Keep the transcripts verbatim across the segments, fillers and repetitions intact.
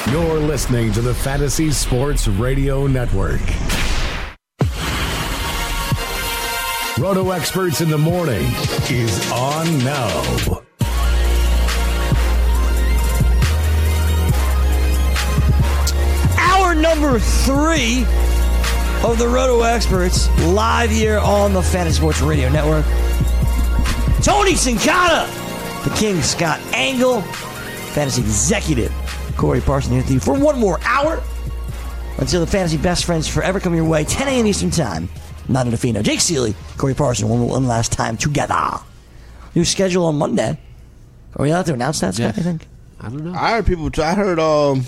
You're listening to the Fantasy Sports Radio Network. Roto Experts in the Morning is on now. Hour number three of the Roto Experts live here on the Fantasy Sports Radio Network. Tony Sincata, the King Scott Angle, Fantasy Executive Corey Parson here with you for one more hour until the Fantasy Best Friends Forever come your way, ten a.m. Eastern Time. Not a Fino. Jake Seeley, Corey Parson, one, one last time together. New schedule on Monday. Are we allowed to announce that, Scott, Yeah. I think? I don't know. I heard people. I heard. Um,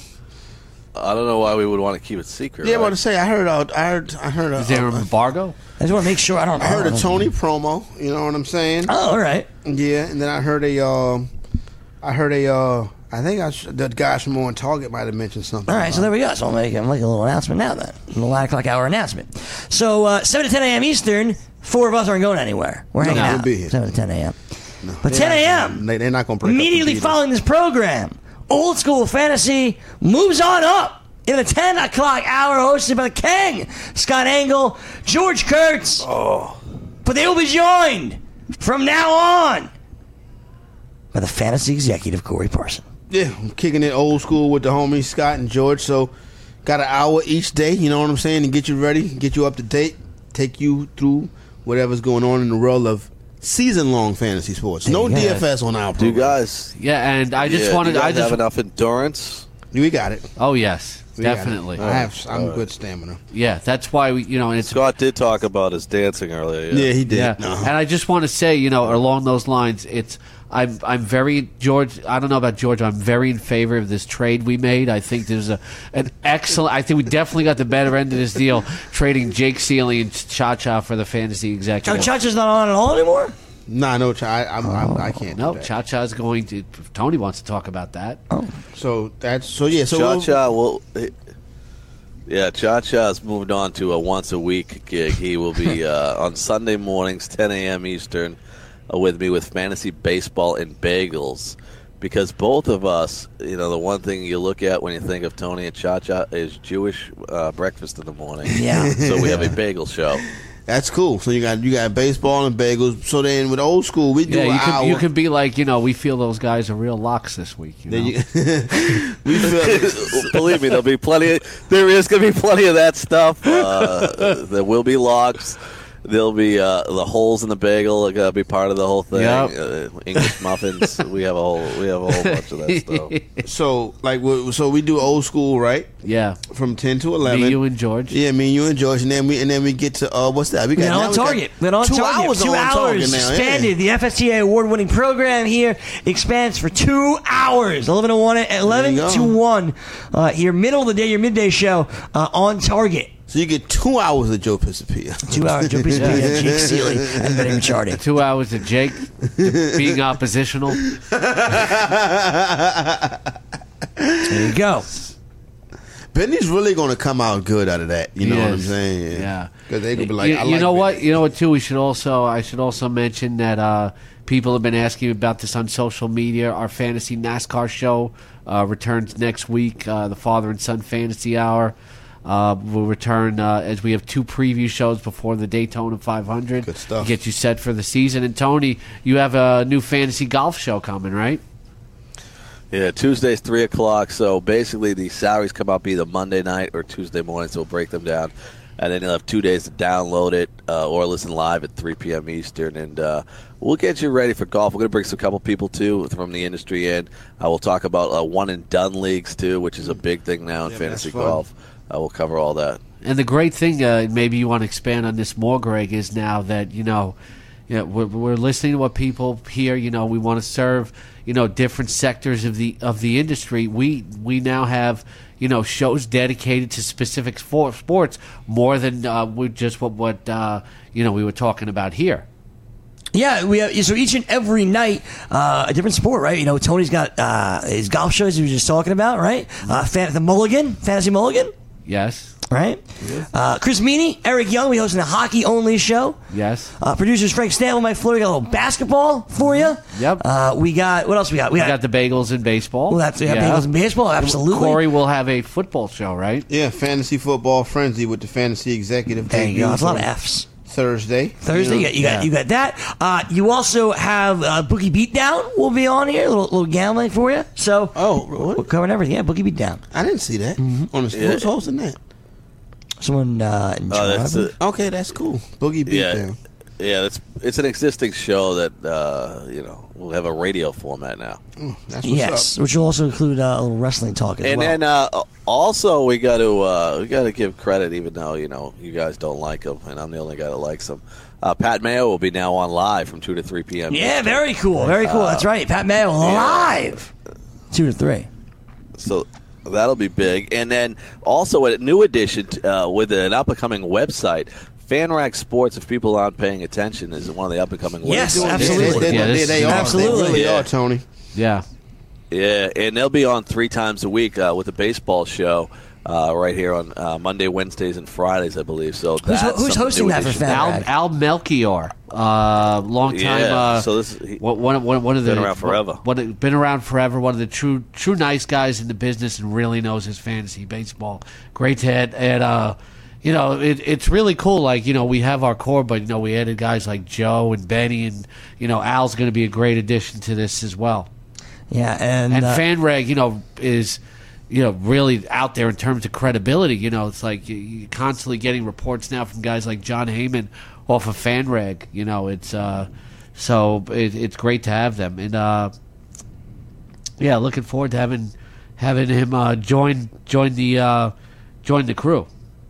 I don't know why we would want to keep it secret. yeah, I right? want to say. I heard. Uh, I heard. I heard. Uh, Is there an uh, embargo? I just want to make sure I don't know. I heard a Tony promo. You know what I'm saying? Oh, all right. Yeah, and then I heard a. Uh, I heard a. Uh, I think I sh- the guys from On Target might have mentioned something. All right, so there we go. So I'll make, I'll make a little announcement now then. A little nine o'clock hour announcement. So uh, seven to ten a.m. Eastern, four of us aren't going anywhere. We're hanging No, out. we'll be here. seven to ten a.m. No, But they're ten a.m. not- They, they're not going to break immediately up the following this program, Old School Fantasy moves on up in the ten o'clock hour hosted by the King, Scott Angle, George Kurtz. Oh. But they will be joined from now on by the Fantasy Executive Corey Parson. Yeah, I'm kicking it old school with the homies Scott and George. So, got an hour each day. You know what I'm saying? To get you ready, get you up to date, take you through whatever's going on in the world of season-long fantasy sports. No There you D go. F S on our Do you program. guys? Yeah, and I just yeah, wanted. do you I guys just. have enough endurance. We got it. Oh yes, We got it. definitely. I have. I'm good stamina. Yeah, that's why we. You know, and it's Scott did talk about his dancing earlier. Yeah, he did. Yeah, Uh-huh. and I just want to say, you know, along those lines, it's I'm I'm very George. I don't know about George. I'm very in favor of this trade we made. I think there's a an excellent. I think we definitely got the better end of this deal, trading Jake Seeley and Cha Cha for the fantasy Oh, executive. Chacha's not on at all anymore? Nah, no, I, I'm, I'm, I can't. no, do that. Cha Cha's going to. If Tony wants to talk about that. So that's so yeah. So Cha we'll- Cha will. Yeah, Cha Cha's moved on to a once a week gig. He will be uh, on Sunday mornings, ten a.m. Eastern, uh, with me with fantasy baseball and bagels. Because both of us, you know, the one thing you look at when you think of Tony and Cha Cha is Jewish uh, breakfast in the morning. Yeah. So we have a bagel show. That's cool. So you got you got baseball and bagels. So then with old school, we do Yeah, an you hour. could you could be like, you know, we feel those guys are real locks this week. You know? Then you- we feel, Believe me, there'll be plenty. Of, there is going to be plenty of that stuff. Uh, there will be logs. There'll be uh, the holes in the bagel are going to be part of the whole thing. Yep. Uh, English muffins. We have a whole. We have a whole bunch of that stuff. so like we- so we do old school, right? Yeah, From ten to eleven. me, you, and George. Yeah, me and you and George, and then we and then we get to uh, what's that? We We're now on we got target. We're on two target. hours two on hours target now. expanded. Yeah. The F S T A award-winning program here expands for two hours. eleven to one, eleven There you to go. one. Uh, your middle of the day, your midday show uh, on target. So you get two hours of Joe Pisapia. Two hours. Joe Pisapia, Jake Seeley, and Benny Ricciardi. Two hours of Jake being oppositional. There you go. Benny's really going to come out good out of that. You He know what I'm is. saying? Yeah. Because they could be like, you, I you like know Benny. what? You know what? Too. We should also. I should also mention that uh, people have been asking about this on social media. Our fantasy NASCAR show uh, returns next week. Uh, the Father and Son Fantasy Hour uh, will return uh, as we have two preview shows before the Daytona five hundred. Good stuff. Get you set for the season. And Tony, you have a new fantasy golf show coming, right? Yeah, Tuesday's three o'clock. So basically, the salaries come up either Monday night or Tuesday morning. So we'll break them down, and then you'll have two days to download it uh, or listen live at three p.m. Eastern. And uh, we'll get you ready for golf. We're going to bring some couple people too from the industry in. I will talk about uh, one and done leagues too, which is a big thing now in Yeah, fantasy that's fun. golf. I will cover all that. And the great thing, uh, maybe you want to expand on this more, Greg, is now that, you know, you know we're, we're listening to what people hear. You know, we want to serve, you know, different sectors of the of the industry. We we now have, you know, shows dedicated to specific for, sports more than uh, we just what what uh, you know we were talking about here. Yeah, we have, so each and every night, uh, a different sport, right? You know, Tony's got uh, his golf shows he was just talking about, right? Uh, fan, the Mulligan, Fantasy Mulligan. Yes. Right? Uh, Chris Meany, Eric Young, we hosting a hockey-only show. Yes. Uh, producers Frank Stanley, Mike Fleury, got a little basketball for you. Yep. Uh, we got, what else we got? We got the bagels in baseball. We'll have to have Yeah. bagels in baseball, absolutely. Corey will have a football show, right? Yeah, Fantasy Football Frenzy with the Fantasy Executive. There you go. It's a lot of debut F's. Thursday. Thursday, you, know. got, you got you got that. Uh, you also have uh, Bookie Beatdown will be on here, a little, little gambling for you. So, Oh, what? we're covering everything. Yeah, Bookie Beatdown. I didn't see that. Mm-hmm. On the, Yeah. Who's hosting that? Someone uh, in Oh, that's Toronto. a, Okay, that's cool. Boogie yeah, Beatdown. yeah. It's it's an existing show that uh, you know will have a radio format now. Oh, that's what's Yes, up. which will also include uh, a little wrestling talk as And well. then uh, also we got to uh, we got to give credit, even though you know you guys don't like him, and I'm the only guy that likes him. Uh, Pat Mayo will be now on live from two to three p.m. yeah, Eastern. very cool. Very cool. That's right. Pat Mayo live. Two to three. So that'll be big. And then also a new addition uh, with an up and coming website. FanRag Sports, if people aren't paying attention, is one of the up and coming Yes, websites. absolutely. They, they, Yeah, they, this they is- are. Absolutely. They really Yeah. are, Tony. Yeah. Yeah, and they'll be on three times a week uh, with a baseball show uh, right here on uh, Monday, Wednesdays, and Fridays, I believe. So Who's, that's who's some hosting new that for addition. Al, FanRag? Al Melchior, uh, long time. Yeah, uh, so this- he- one, one, one, one of the Been around forever. One, one, been around forever. One of the true, true nice guys in the business, and really knows his fantasy baseball. Great to add, add uh, you know, it, it's really cool. Like, you know, we have our core, but you know, we added guys like Joe and Benny, and you know, Al's going to be a great addition to this as well. Yeah, and, And uh, FanRag, you know, is you know really out there in terms of credibility. You know, it's like you- you're constantly getting reports now from guys like John Heyman off of FanRag. You know, it's uh, so it, it's great to have them, and uh, yeah, looking forward to having having him uh, join join the uh, join the crew.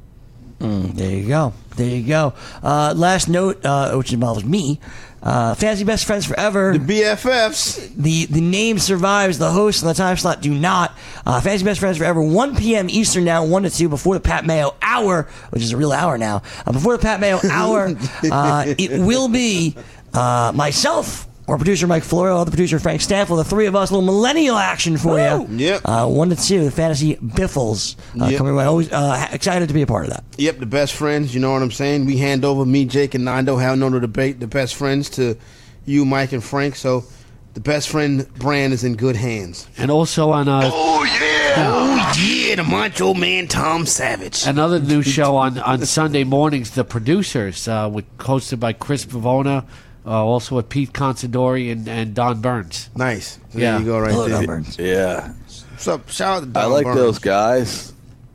there you go. There you go. Uh, last note, uh, which involves me. Uh, Fantasy Best Friends Forever. The B F Fs. The the name survives. The host and the time slot do not. Uh, Fantasy Best Friends Forever, one p.m. Eastern now, one to two, before the Pat Mayo Hour, which is a real hour now. Uh, before the Pat Mayo Hour, uh, it will be uh, myself, or producer Mike Florio, the producer Frank Stanfield, the three of us, a little millennial action for you. Yep. Uh, one to two, the Fantasy Biffles. Uh, Yep. coming right. Always uh, excited to be a part of that. Yep, the best friends. You know what I'm saying? We hand over me, Jake, and Nando. How no to debate the best friends to you, Mike, and Frank. So the best friend brand is in good hands. And also on uh, Oh yeah! Oh yeah! The Macho Man, Tom Savage. another new show on, on Sunday mornings, The Producers, uh, with, hosted by Chris Pavona, uh, also with Pete Considori and, and Don Burns. Nice. There Yeah. you go, right Hello, there. Don Burns. Yeah, What's up? Shout out to Don I like Burns. those guys,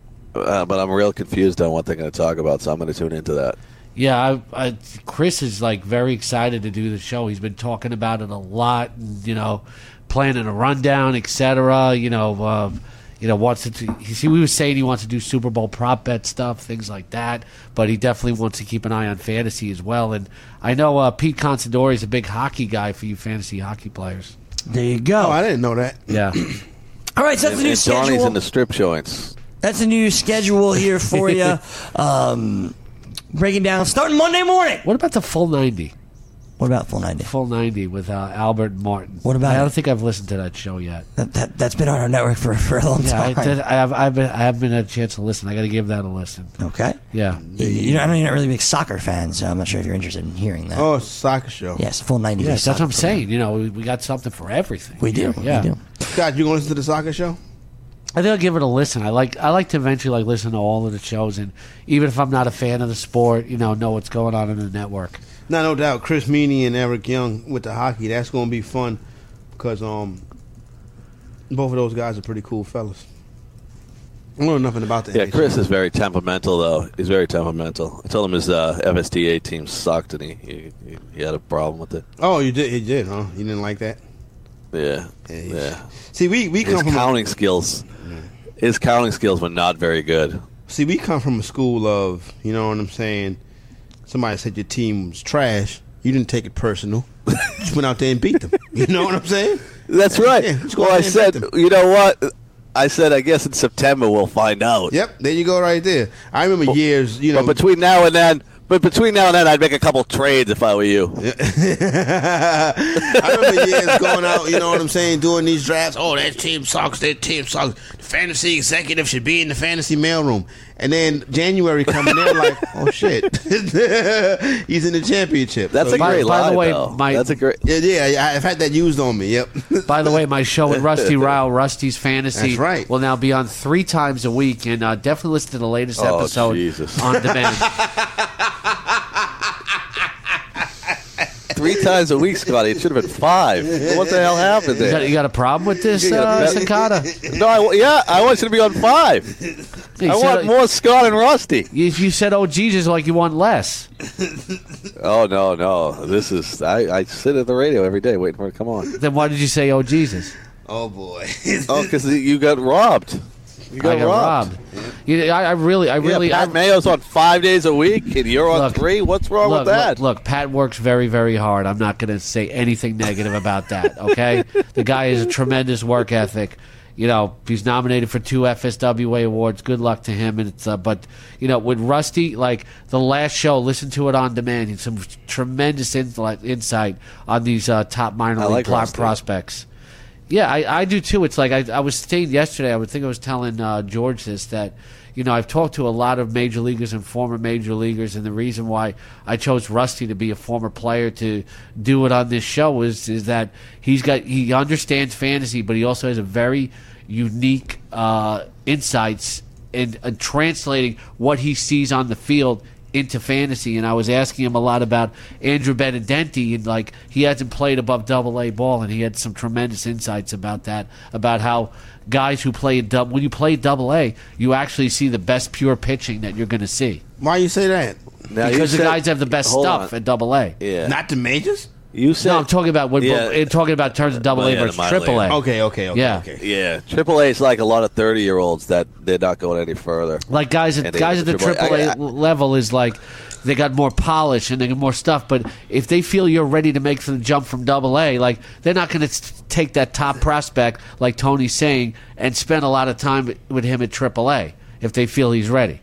uh, but I'm real confused on what they're going to talk about, so I'm going to tune into that. Yeah, I, I, Chris is like very excited to do the show. He's been talking about it a lot, and, you know, planning a rundown, et cetera. You know, uh, you know, wants to. He, he was saying he wants to do Super Bowl prop bet stuff, things like that. But he definitely wants to keep an eye on fantasy as well. And I know uh, Pete Considori is a big hockey guy for you fantasy hockey players. There you go. Oh, I didn't know that. Yeah, All right, so that's And, the new and Donnie's schedule. in the strip joints. That's a new schedule here for you. Um, breaking down, starting Monday morning. what about the full ninety? What about full ninety? Full ninety with uh, Albert and Martin. What about I don't it? think I've listened to that show yet. That, that, that's been on our network for, for a long Yeah, I, time. did, I have. I've been. I haven't been had a chance to listen. I got to give that a listen. Okay. Yeah. You, you know, I know you're not really a big soccer fan, so I'm not sure if you're interested in hearing that. Oh, it's a soccer show. Yes, full ninety. Yes, that's what I'm soccer. saying. You know, we, we got something for everything. We do. Yeah. We do. Scott, you gonna listen to the soccer show? I think I'll give it a listen. I like. I like to eventually like listen to all of the shows, and even if I'm not a fan of the sport, you know, know what's going on in the network. No, no doubt. Chris Meany and Eric Young with the hockey. That's gonna be fun because um, both of those guys are pretty cool fellas. I don't know nothing about that. Yeah, Chris is very temperamental, though. He's very temperamental. I told him his uh, F S T A team sucked, and he, he he had a problem with it. Oh, you did. He did, huh? You didn't like that? Yeah, Yeah, he's- yeah. See, we we His come from counting skills, his counting skills were not very good. see we come from a school of, you know what I'm saying. Somebody said your team was trash. You didn't take it personal. You just went out there and beat them. You know what I'm saying? That's right. Yeah, let's go well, out I there and said, beat them. you know what? I said, I guess in September we'll find out. Yep, there you go, right there. I remember years. You know, But between now and then, But between now and then, I'd make a couple trades if I were you. I remember years going out, you know what I'm saying, doing these drafts. Oh, that team sucks. That team sucks. The fantasy executive should be in the fantasy mailroom. And then January coming in, like, oh shit, he's in the championship. That's So, a great by line, the way, though. my- That's a great. yeah, yeah, I've had that used on me. Yep. By the way, my show with Rusty Rao, Rusty's Fantasy, That's right. will now be on three times a week, and uh, definitely listen to the latest Oh, episode Jesus. on demand. Three times a week, Scotty. It should have been five. What the hell happened You got, there? you got a problem with this, You uh, got- Sakata? No, I, yeah, I want you to be on five. You I said- want more Scott and Rusty. If you said, "Oh Jesus," like you want less. Oh no, no. This is I, I sit at the radio every day waiting for it to come on. Then why did you say, "Oh Jesus"? Oh boy. Oh, because you got robbed. You got, I got robbed. You, I, I really, I really, yeah, Pat I, Mayo's on five days a week, and you're on Look, three. What's wrong look, with that? Look, look, Pat works very, very hard. I'm not going to say anything negative about that. Okay, the guy has a tremendous work ethic. You know, he's nominated for two F S W A awards. Good luck to him. And it's, uh, but you know, with Rusty, like the last show, listen to it on demand. He's some tremendous insight insight on these uh, top minor I league like plot Rusty. prospects. Yeah, I, I do too. It's like I, I was saying yesterday. I would think I was telling uh, George this that you know I've talked to a lot of major leaguers and former major leaguers, and the reason why I chose Rusty to be a former player to do it on this show is is that he's got he understands fantasy, but he also has a very unique uh, insights in uh, translating what he sees on the field into fantasy. And I was asking him a lot about Andrew Benintendi, and like he hasn't played above double A ball, and he had some tremendous insights about that, about how guys who play in double, when you play double A, you actually see the best pure pitching that you're going to see. Why you say that? Now, you Because the said- guys have the best hold stuff on. at double A. Yeah, Not the majors? you said. No, I'm talking about when, Yeah. I'm talking about in terms of double Well, A yeah, the versus minor triple A. league. Okay, okay, okay, Yeah. okay. Yeah, Triple A is like a lot of thirty-year-olds that they're not going any further. Like guys at And they guys at get the the triple- triple A I- I- level is like they got more polish and they got more stuff. But if they feel you're ready to make the jump from double A, like they're not going to take that top prospect like Tony's saying and spend a lot of time with him at triple A if they feel he's ready.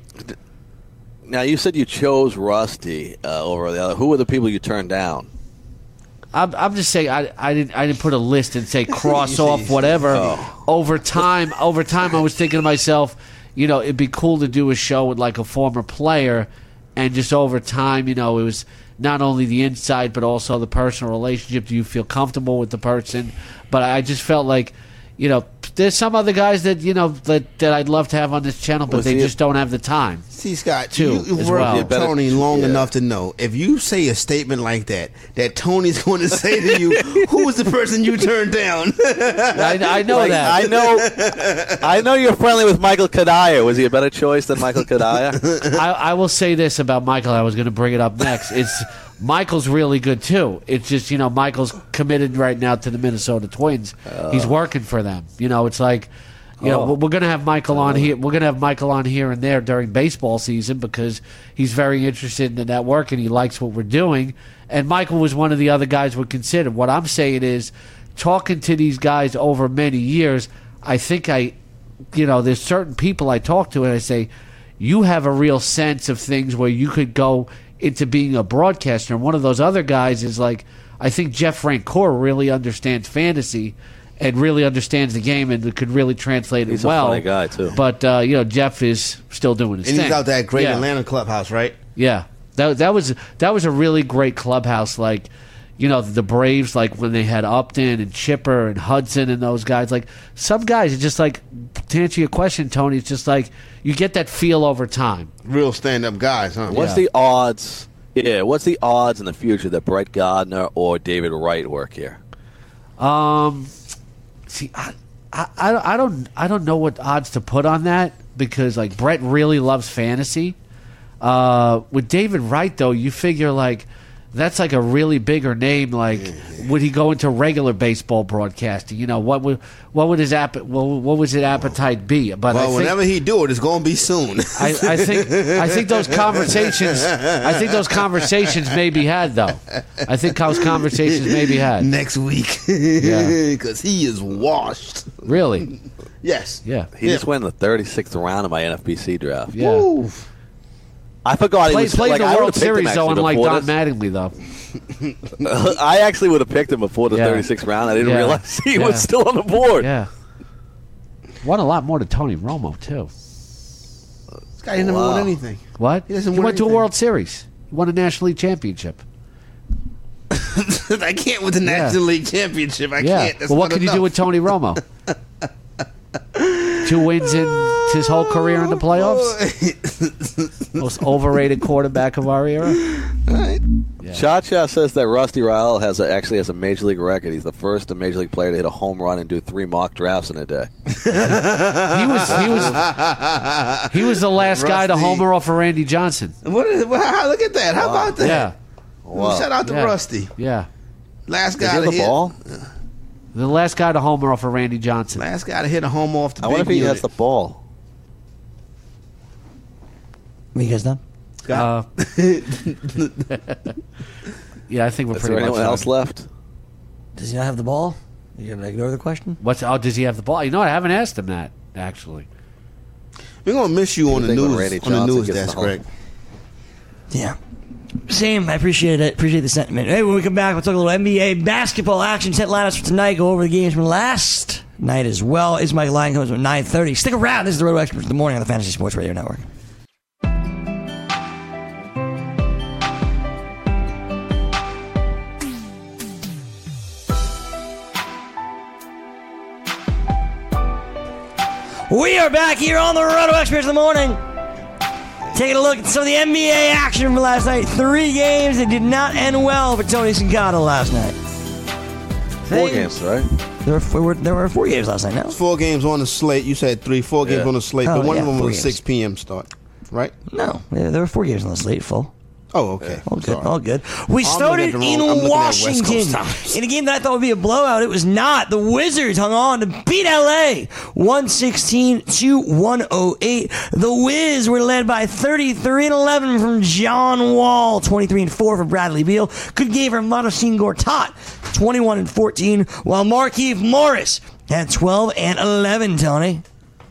Now, you said you chose Rusty uh, over the other. Who were the people you turned down? I'm, I'm just saying I, I didn't I didn't put a list and say cross off whatever. Oh. Over time, over time, I was thinking to myself, you know, it'd be cool to do a show with like a former player, and just over time, you know, it was not only the insight but also the personal relationship. Do you feel comfortable with the person? But I just felt like, you know, there's some other guys that you know that, that I'd love to have on this channel, but Was they he- just don't have the time. See, Scott, Too, you, you've as worked well. with Tony long Yeah. enough to know if you say a statement like that, that Tony's going to say to you, "Who was the person you turned down?" I, I know Like, that. I know, I know you're friendly with Michael Kadaya. Was he a better choice than Michael Kadaya? I, I will say this about Michael. I was going to bring it up next. It's Michael's really good too. It's just you know Michael's committed right now to the Minnesota Twins. He's working for them. You know, it's like you know Oh. we're going to have Michael on here. We're going to have Michael on here and there during baseball season because he's very interested in that work and he likes what we're doing. And Michael was one of the other guys we considered. What I'm saying is, talking to these guys over many years, I think I, you know, there's certain people I talk to and I say, you have a real sense of things where you could go into being a broadcaster. And one of those other guys is like, I think Jeff Francoeur really understands fantasy and really understands the game and could really translate it He's a well. funny guy, too. But, uh, you know, Jeff is still doing his And thing. he's out that great Yeah. Atlanta clubhouse, right? Yeah, that that was that was a really great clubhouse. Like, you know, the Braves, like when they had Upton and Chipper and Hudson and those guys. Like some guys, it's just like to answer your question, Tony. It's just like you get that feel over time. Real stand-up guys, huh? What's Yeah. the odds? Yeah, what's the odds in the future that Brett Gardner or David Wright work here? Um, see, I, I, I don't- I don't I don't know what odds to put on that because like Brett really loves fantasy. Uh, with David Wright though, you figure like that's like a really bigger name. Like, would he go into regular baseball broadcasting? You know, what would what would his app what, what would his appetite be? But Well, I think, whenever he do it, it's going to be soon. I, I think I think those conversations I think those conversations may be had though. I think those conversations may be had. Next week. Yeah. Because he is washed. Really? Yes. Yeah. He Yeah. just went in the thirty-sixth round of my N F B C draft. Yeah. Woo. I forgot he Play, was played like, the I World would've picked him Series though, actually unlike before Don this. Mattingly though. I actually would have picked him before the Yeah. thirty-sixth round. I didn't Yeah. realize he Yeah. was still on the board. Yeah. Won a lot more than Tony Romo too. This guy didn't Wow. win anything. What? He doesn't He win went to a anything. World Series. He won a National League championship. I can't with the National League Championship. I Yeah. can't. That's well, what not can you enough. do with Tony Romo? Two wins in his whole career in the playoffs. Most overrated quarterback of our era. Cha Cha says that Rusty Ryle has a, actually has a major league record. He's the first major league player to hit a home run and do three mock drafts in a day. He was he was he was the last guy to Rusty. homer off of Randy Johnson. What is, well, how, look at that. How about that? Yeah. Wow. Shout out to Yeah. Rusty. Yeah. Last Does he guy have to the hit. ball? The last guy to homer off of Randy Johnson. Last guy to hit a home off the I big wonder if he unit. has the ball. What you guys done? Uh, yeah, I think we're Is pretty there much anyone done. else left? Does he not have the ball? You gonna ignore the question? What's oh? Does he have the ball? You know, I haven't asked him that actually. We're gonna miss you on the think when news Randy on the Johnson news gets desk, the home- Greg. Yeah. Same. I appreciate it. Appreciate the sentiment. Hey, when we come back, we'll talk a little N B A basketball action. Set lineups for tonight. Go over the games from last night as well. It's Mike Lyon comes at nine thirty. Stick around. This is the Roto Experts in the morning on the Fantasy Sports Radio Network. We are back here on the Roto Experts in the morning. Taking a look at some of the N B A action from last night. Three games that did not end well for Tony Sincata last night. Four Hey, games, right? There were, four, there were four games last night, no? Four games on the slate. You said three. Four games Yeah. on the slate, Oh, but one yeah, of them four was a games. six p.m. start, right? No. Yeah, there were four games on the slate, full. Oh, okay. All good, Sorry. all good. We I'm started looking at the in wrong- I'm looking at West Washington Coast times. in a game that I thought would be a blowout. It was not. The Wizards hung on to beat L A one sixteen to one oh eight. The Wiz were led by thirty-three and eleven from John Wall, twenty-three and four from Bradley Beal. Good game from Marcin Gortat, twenty-one and fourteen, while Markieff Morris had twelve and eleven, Tony.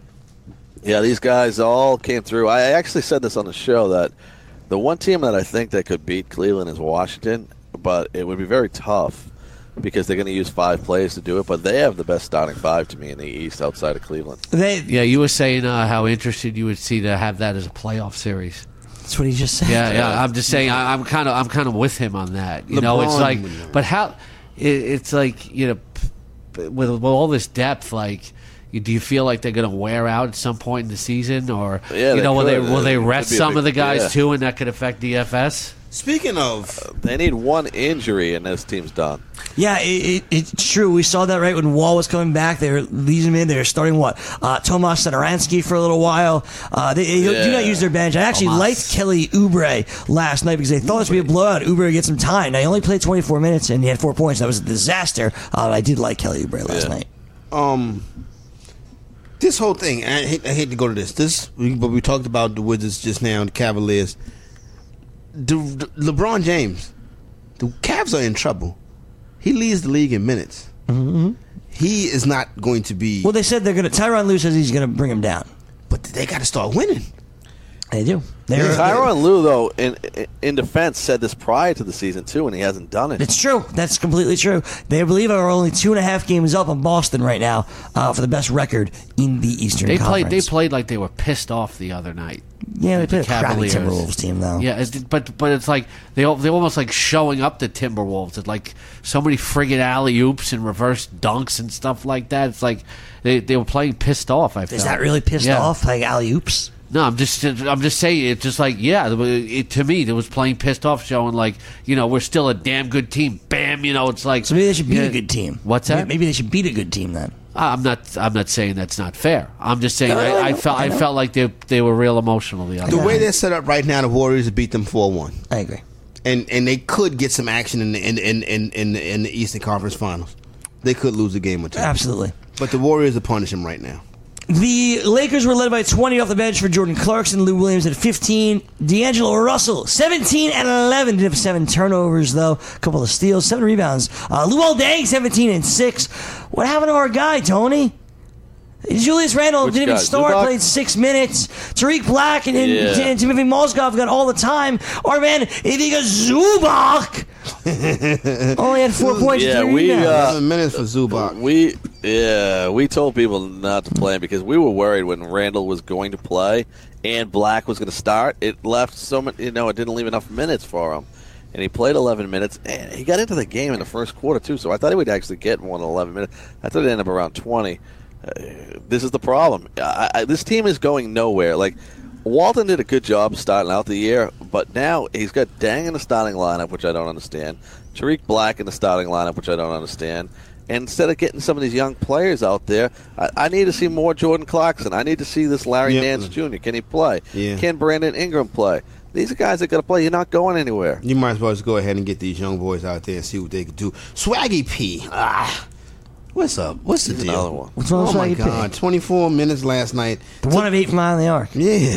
Yeah, these guys all came through. I actually said this on the show that the one team that I think that could beat Cleveland is Washington, but it would be very tough because they're going to use five players to do it. But they have the best starting five to me in the East outside of Cleveland. They, Yeah, you were saying uh, how interested you would see to have that as a playoff series. that's what he just said. Yeah, yeah. I'm just saying. I, I'm kind of, I'm kind of with him on that. You know, it's LeBron like, would know. but how? It, it's like you know, p- with, with all this depth, like, you, do you feel like they're going to wear out at some point in the season, or Yeah, you they know, will they could. will they It could rest be a some big- of the guys yeah. too, and that could affect D F S? Speaking of, They need one injury, and this team's done. Yeah, it, it, it's true. We saw that right when Wall was coming back. They were leaving him in. They were starting what? Uh, Tomas Satoransky for a little while. Uh, they, they do Yeah. not use their bench. I actually Tomas. liked Kelly Oubre last night because they thought this would be a blowout. Oubre gets some time. Now, he only played twenty-four minutes and he had four points. That was a disaster. Uh, I did like Kelly Oubre last Yeah. night. um, this whole thing, I hate, I hate to go to this. This, but we talked about the Wizards just now, the Cavaliers. The, the LeBron James, the Cavs are in trouble. He leads the league in minutes. Mm-hmm. He is not going to be. Well, they said they're going to. Tyronn Lue says he's going to bring him down. but they got to start winning. They do. They're, Tyronn Lue, though, in in defense, said this prior to the season too, and he hasn't done it. It's true. That's completely true. They believe are only two and a half games up on Boston right now uh, for the best record in the Eastern They Conference. played. They played like they were pissed off the other night. Yeah, they the played a crappy Cavaliers. Timberwolves team, though. Yeah, it's, but but it's like they al- they're almost like showing up the Timberwolves. It's like so many friggin' alley oops and reverse dunks and stuff like that. It's like they, they were playing pissed off. I felt. Is that really pissed Yeah. off? Like alley oops? No, I'm just I'm just saying it's just like yeah. It, to me, it was playing pissed off, showing like you know we're still a damn good team. Bam, you know it's like So maybe they should beat yeah. a good team. What's that? Maybe they should beat a good team then. I'm not. I'm not saying that's not fair. I'm just saying No, I, no, I no, felt. I I, know. felt like they they were real emotional the other. The night. way they're set up right now, the Warriors beat them four one. I agree. And and they could get some action in the in in in, in, the, in the Eastern Conference Finals. They could lose a game or two. Absolutely. But the Warriors are punishing right now. The Lakers were led by twenty off the bench for Jordan Clarkson. Lou Williams at fifteen. D'Angelo Russell, seventeen and eleven. Did have seven turnovers, though. A couple of steals, seven rebounds. Uh, Luol Deng, seventeen and six. What happened to our guy, Tony? Julius Randle Which didn't even guy? start, Zubac? played six minutes. Tariq Black and, and, Yeah. and Timothy Mozgov got all the time. Our man, Ivica Zubac, only had four points. Yeah, and three we, rebounds. uh, Seven minutes for Zubac. We yeah, we told people not to play him because we were worried when Randall was going to play and Black was going to start. It left so many, you know, it didn't leave enough minutes for him, and he played eleven minutes. And he got into the game in the first quarter too, so I thought he would actually get more than eleven minutes. I thought it ended up around twenty. Uh, this is the problem. I, I, this team is going nowhere. Like Walton did a good job starting out the year, but now he's got Dang in the starting lineup, which I don't understand. Tariq Black in the starting lineup, which I don't understand. And instead of getting some of these young players out there, I, I need to see more Jordan Clarkson. I need to see this Larry Yep. Nance Junior Can he play? Yeah. Can Brandon Ingram play? These are guys that got to play. You're not going anywhere. You might as well just go ahead and get these young boys out there and see what they can do. Swaggy P. Ah, what's up? What's the Here's deal? another one. What's wrong Oh with my Swaggy P? God! twenty-four minutes last night. The one of eight from Island of the Ark.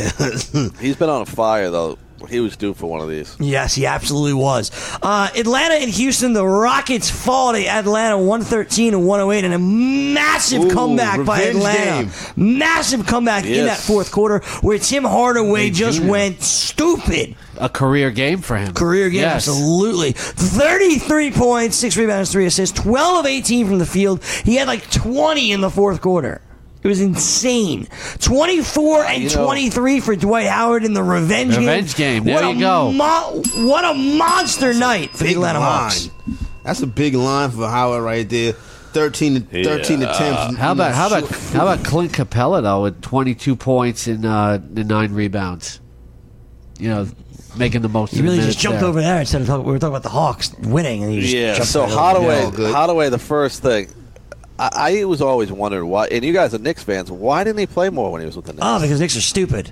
Yeah. He's been on a fire, though. He was due for one of these. Yes, he absolutely was. Uh, Atlanta and Houston, the Rockets fall to Atlanta one thirteen to one oh eight, and a massive Ooh, comeback by revenge Atlanta. Massive comeback in Yes. that fourth quarter where Tim Hardaway Hey, just Junior. went stupid. A career game for him. Career game, Yes. absolutely. thirty-three points, six rebounds, three assists, twelve of eighteen from the field. He had like twenty in the fourth quarter. It was insane. twenty-four and you know- twenty-three for Dwight Howard in the revenge, Revenge game. There What you a go. mo- what a monster night for the Big Atlanta line. Hawks. That's a big line for Howard right there. Thirteen, to, thirteen Yeah. attempts. How about how about how about Clint Capella though with twenty-two points and uh, and nine rebounds? You know, making the most. He of the really minutes just jumped there. over there instead of talking. We were talking about the Hawks winning, and he just Yeah, jumped so right over Hardaway, Yeah, all good. Hardaway, the first thing, I, I was always wondering why, and you guys are Knicks fans, why didn't he play more when he was with the Knicks? Oh, because Knicks are stupid.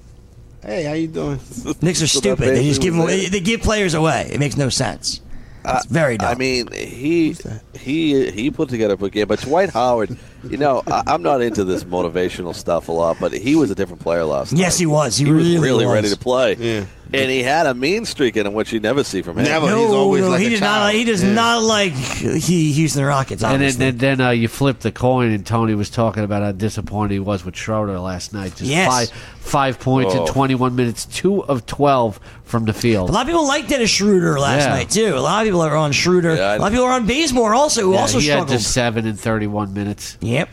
Hey, how you doing? Knicks are So that stupid. They just basically give them, was it. they give players away. It makes no sense. It's very dumb. I mean, he he he put together a good game, but Dwight Howard, you know, I, I'm not into this motivational stuff a lot, but he was a different player last night. Yes, he was. He He was really really was. ready to play. Yeah. And he had a mean streak in him, which you never see from him. Never. no, He's always no, like he a did child. not. He does Yeah. not like he Houston Rockets. And then, Obviously. then, then uh, you flip the coin, and Tony was talking about how disappointed he was with Schroeder last night. Just Yes. five, five points in Oh. twenty-one minutes, two of twelve from the field. a lot of people liked Dennis Schroeder last Yeah. night too. A lot of people are on Schroeder. Yeah, I- a lot of people are on Bazemore also, who Yeah, also he had struggled. just seven in thirty-one minutes. Yep.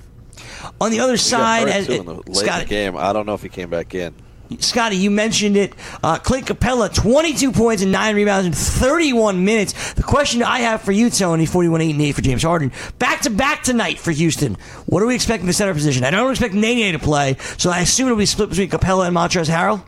On the other He got side, hurt, as, too, in the, late in the Scotty, game. I don't know if he came back in. Scotty, you mentioned it. Uh, Clint Capella, twenty-two points and nine rebounds in thirty-one minutes. The question I have for you, Tony, forty-one, eight, and eight for James Harden. Back to back tonight for Houston. What are we expecting the center position? I don't expect Nene to play, so I assume it'll be split between Capella and Montrezl Harrell.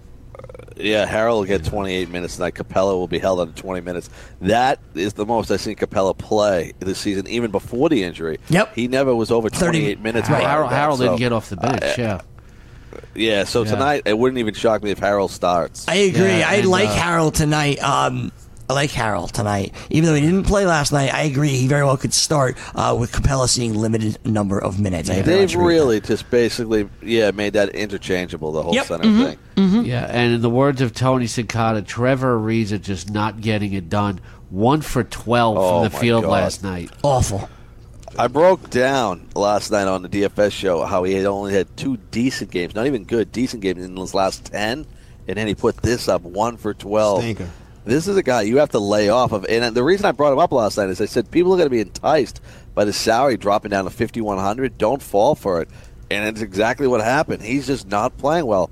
Yeah, Harrell will get twenty-eight minutes tonight. Capella will be held under twenty minutes. That is the most I've seen Capella play this season, even before the injury. Yep. He never was over thirty twenty-eight minutes. Harold, prior to that, Harold didn't so- get off the bench. Uh, yeah. Yeah, so Yeah. tonight, it wouldn't even shock me if Harrell starts. I agree. Yeah, I and, like uh, Harrell tonight. Um, I like Harrell tonight. Even though he didn't play last night, I agree he very well could start uh, with Capella seeing limited number of minutes. I very much They've agree with really just basically, yeah, made that interchangeable, the whole Yep. center thing. Yeah, and in the words of Tony Sincata, Trevor Ariza just not getting it done. One for twelve Oh, from the my field God. last night. that. Awful. I broke down last night on the D F S show how he had only had two decent games, not even good, decent games in his last ten, and then he put this up, one for twelve. Stinker. This is a guy you have to lay off of. And the reason I brought him up last night is I said people are going to be enticed by the salary dropping down to fifty-one hundred. Don't fall for it. And it's exactly what happened. He's just not playing well.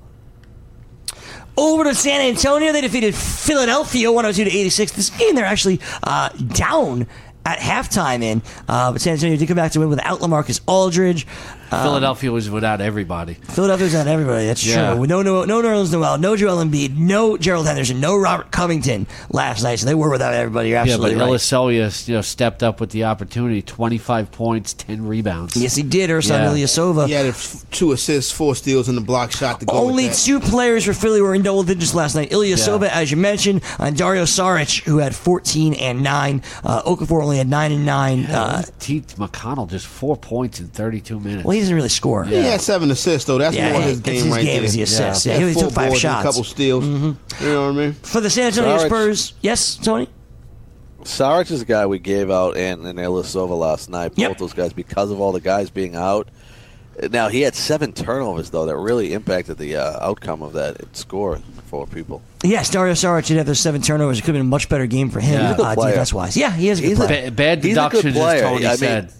Over to San Antonio, they defeated Philadelphia one oh two to eighty-six. This game they're actually uh, down at halftime in, uh, but San Antonio did come back to win without LaMarcus Aldridge. Um, Philadelphia was without everybody. Philadelphia's not everybody. That's Yeah. true. No, no, no, Nerlens Noel, no Joel Embiid, no Gerald Henderson, no Robert Covington last night. So they were without everybody. You're Yeah, absolutely but right. Ilyasova, you know, stepped up with the opportunity. Twenty-five points, ten rebounds. Yes, he did. Ersan Yeah. Ilyasova. He had f- two assists, four steals, and the block shot to go Only with that. two players for Philly were in double digits last night. Ilyasova, Yeah. as you mentioned, and Dario Saric, who had fourteen and nine. Uh, Okafor only had nine and nine. Uh, T. McConnell just four points in thirty-two minutes. well, he doesn't really score. He had seven assists, though. That's Yeah, more yeah, his that's game his right game there. is the assists. Yeah, Had he only four took five boards and shots. a couple steals. You know what I mean? For the San Antonio Saric. Spurs, yes, Tony? Saric is a guy we gave out and, and Ilyasova last night. Both Yep. those guys, because of all the guys being out. Now, he had seven turnovers, though, that really impacted the uh, outcome of that score for people. Yes, Dario Saric did have those seven turnovers. It could have been a much better game for him, Yeah. He's a good uh, player. defense-wise. Yeah, he is a good He's a- player. Ba- bad He's a good deductions, as player. Tony I mean- said.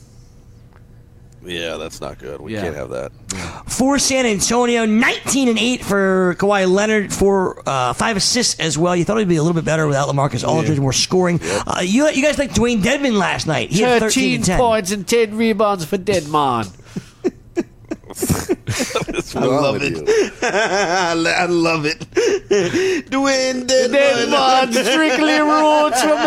Yeah, that's not good. We Yeah. can't have that. For San Antonio, nineteen and eight for Kawhi Leonard, for uh, five assists as well. You thought he'd be a little bit better without LaMarcus Aldridge, more scoring. Uh, you, you guys like Dwayne Dedmon last night. He had thirteen thirteen and ten. points and ten rebounds for Deadmon. What's I wrong love with it. you? I lo- I love it. Dwayne Deadmon Dedmon. strictly roots from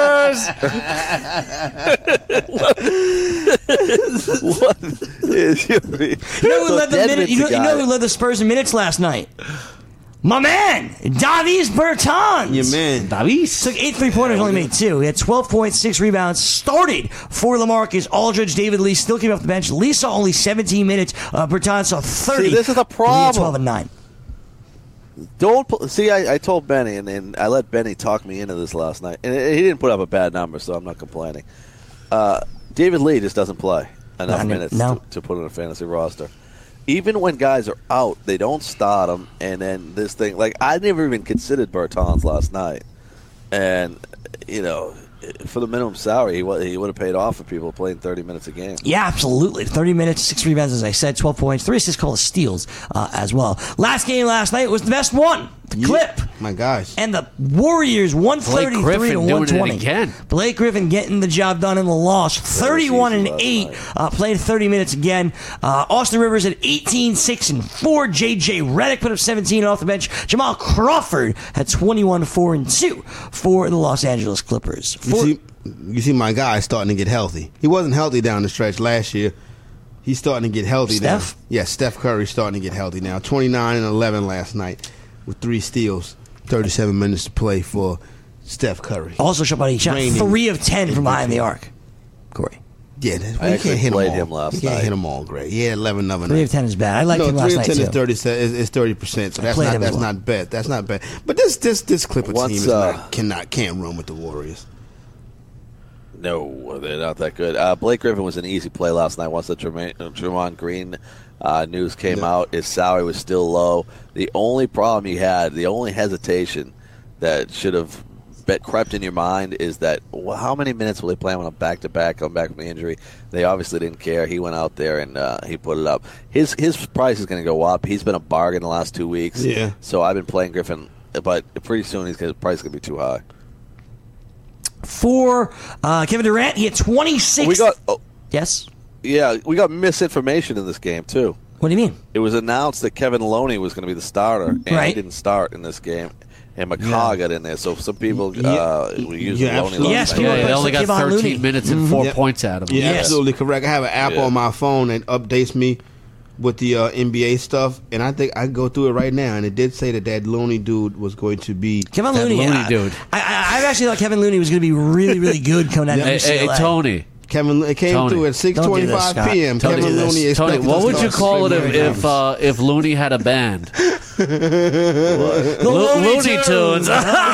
the Spurs. What is your... You know who led the minute, you know, you know who led the Spurs in minutes last night? My man, Davis Bertans. Your man. Davis. Took eight three-pointers, only made two. He had twelve points, six rebounds. Started for LaMarcus Aldridge. David Lee still came off the bench. Lee saw only seventeen minutes. Uh, Bertans saw thirty. See, this is the He had problem. twelve and nine. Don't put, see. I, I told Benny, and, and I let Benny talk me into this last night, and he didn't put up a bad number, so I'm not complaining. Uh, David Lee just doesn't play enough Not- minutes no. to, to put in a fantasy roster. Even when guys are out, they don't start them, and then this thing. Like I never even considered Bertans last night, and you know, for the minimum salary, he would he would have paid off for people playing thirty minutes a game. Yeah, absolutely. thirty minutes, six rebounds, as I said, twelve points, three assists, called steals uh, as well. Last game last night was the best one. The Yeah. Clip. My gosh. And the Warriors one thirty-three Griffin to doing it one twenty. again. Blake Griffin getting the job done in the loss. thirty-one and last eight. night. Uh, played thirty minutes again. Uh, Austin Rivers at eighteen, six, and four. J J Redick put up seventeen off the bench. Jamal Crawford had twenty-one, four, and two for the Los Angeles Clippers. You For- see, you see, my guy starting to get healthy. He wasn't healthy down the stretch last year. He's starting to get healthy Steph? now. Yeah, Steph Curry's starting to get healthy now. twenty-nine and eleven last night with three steals. thirty-seven minutes to play for Steph Curry. also shot about he shot Raining. three of ten from behind the arc. Corey. Yeah, that, I you actually can't hit played them all. him last you can't night. hit them all, great. He had eleven of them. Three of ten is bad. I liked no, him three last of night ten too. is thirty. Is, is thirty percent. So I that's played not him as that's well. not bad. That's not bad. But this this this Clipper Once, team is uh, not cannot can't run with the Warriors. No, they're not that good. Uh, Blake Griffin was an easy play last night once the Jermaine, Draymond Green uh, news came Yeah. out. His salary was still low. The only problem he had, the only hesitation that should have bet crept in your mind is that, well, how many minutes will they play on a back-to-back, come back from the injury? They obviously didn't care. He went out there and uh, he put it up. His his price is going to go up. He's been a bargain the last two weeks. Yeah. So I've been playing Griffin, but pretty soon his price is going to be too high. For uh, Kevin Durant, he had twenty-six. We got... Oh, yes. yeah, we got misinformation in this game, too. What do you mean? It was announced that Kevin Loney was going to be the starter, and Right. he didn't start in this game. And McCaw got in there, so some people Yeah. uh, were using Yeah, Loney absolutely. last Yes, night. Yeah, Kevin- they only got Kevon thirteen Looney. minutes and four Yep. points out of him. Yeah, Yes. absolutely correct. I have an app Yeah. on my phone that updates me with the uh, N B A stuff, and I think I can go through it right now. And it did say that that Looney dude was going to be Kevin That Looney, Looney uh, dude. I, I, I actually thought Kevin Looney was going to be really, really good coming out of Hey, U C hey, L A. Tony. Kevin. It came Tony. through at six Don't do this, twenty-five Scott. p.m. Don't Kevin do this. Looney is Tony, expected what to would you start call it if straight if, uh, if Looney had a band? The Lo- Looney Looney Tunes.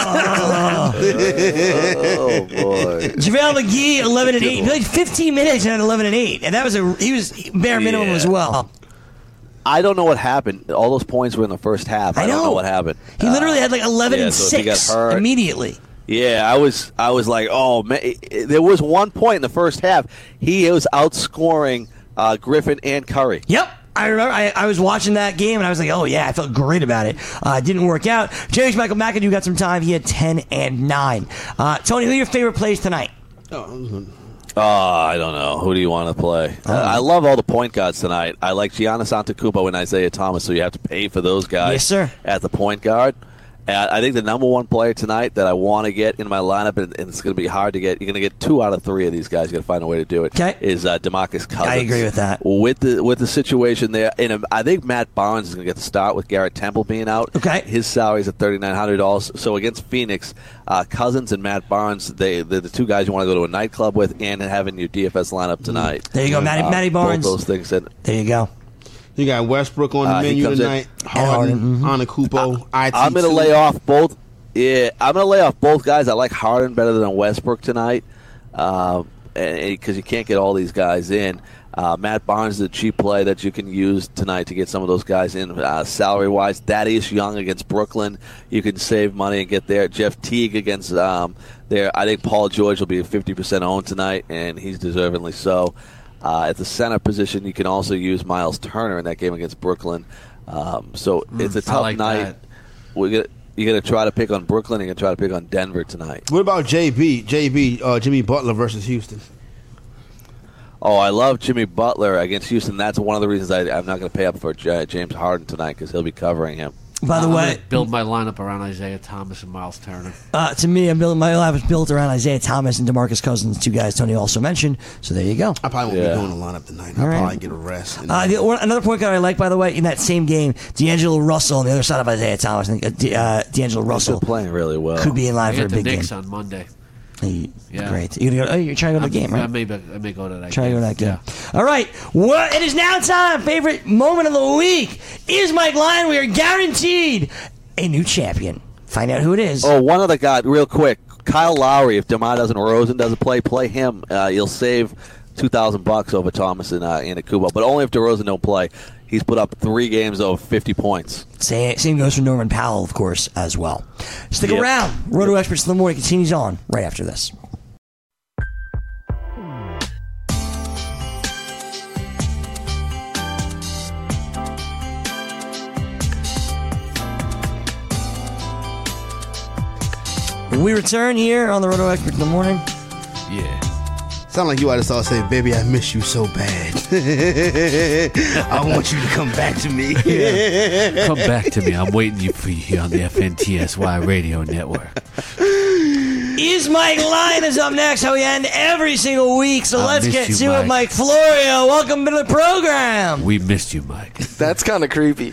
Oh boy! JaVale McGee, eleven and eight. He played fifteen minutes and had eleven and eight, and that was a he was bare minimum Yeah. as well. I don't know what happened. All those points were in the first half. I, I don't know. know what happened. He literally Uh, had like eleven yeah, and so if he got six hurt- immediately. Yeah, I was. I was like, oh man. There was one point in the first half. He was outscoring uh, Griffin and Curry. Yep. I remember I, I was watching that game and I was like, oh yeah, I felt great about it. Uh, it didn't work out. James Michael McAdoo got some time. He had ten and nine. Uh, Tony, who are your favorite plays tonight? Oh, I don't know. Who do you want to play? Uh, I love all the point guards tonight. I like Giannis Antetokounmpo and Isaiah Thomas, so you have to pay for those guys Yes, sir. at the point guard. And I think the number one player tonight that I want to get in my lineup, and, and it's going to be hard to get, you're going to get two out of three of these guys. You're going to find a way to do it. Okay. Is uh, DeMarcus Cousins. I agree with that. With the with the situation there, and um, I think Matt Barnes is going to get the start with Garrett Temple being out. Okay. His salary is at thirty-nine hundred dollars. So against Phoenix, uh, Cousins and Matt Barnes, they they're the two guys you want to go to a nightclub with and have in your D F S lineup tonight. There you go, Matty, Uh, Matty Barnes. Both those things. And, There you go. You got Westbrook on the Uh, he menu comes in. tonight. Harden, Harden, mhm. Antetokounmpo, I T I'm going to two. lay off both. Yeah, I'm going to lay off both guys. I like Harden better than Westbrook tonight because you can't get all these guys in. Uh, Matt Barnes is a cheap play that you can use tonight to get some of those guys in uh, salary-wise. Thaddeus Young against Brooklyn, you can save money and get there. Jeff Teague against um, there. I think Paul George will be fifty percent owned tonight, and he's deservingly so. Uh, at the center position, you can also use Miles Turner in that game against Brooklyn. Um, so mm, it's a tough like night. That. We're gonna, you're going to try to pick on Brooklyn, you're going to try to pick on Denver tonight. What about J B? J B, uh, Jimmy Butler versus Houston. Oh, I love Jimmy Butler against Houston. That's one of the reasons I, I'm not going to pay up for J- James Harden tonight because he'll be covering him. By the I'm way, gonna build my lineup around Isaiah Thomas and Miles Turner. Uh, to me, I'm building, my lineup is built around Isaiah Thomas and DeMarcus Cousins, two guys Tony also mentioned. So there you go. I probably won't Yeah. be doing the lineup tonight. I'll All right. probably get a rest. And Uh, the, one, another point guard I like, by the way, in that same game, D'Angelo Russell on the other side of Isaiah Thomas. I think uh, D- uh, D'Angelo He's Russell still playing really well. could be in line I for a get the big Knicks game. on Monday. Hey, Yeah. Great. You're, gonna go, oh, you're trying to go to the game, I right? may, I may go to that Try to game. go to that game. Yeah. All right. Well, it is now time. Favorite moment of the week is Mike Lyon. We are guaranteed a new champion. Find out who it is. Oh, one other guy, real quick. Kyle Lowry, if DeMar doesn't, Rosen doesn't play, play him. Uh, you'll save two thousand bucks over Thomas and uh, Anakubo, but only if DeRozan don't play. He's put up three games over fifty points. Same, same goes for Norman Powell, of course, as well. Stick Yep. around. Roto Experts in the Morning continues on right after this. We return here on the Roto Experts in the Morning. Yeah. sound like you ought to start saying, "Baby, I miss you so bad. I want you to come back to me." Come back to me. I'm waiting you for you here on the F N T S Y Radio Network. Is Mike Lyon is up next, how we end every single week. So I let's miss get you, to it, Mike. Mike Florio. Welcome to the program. We missed you, Mike. That's kind of creepy.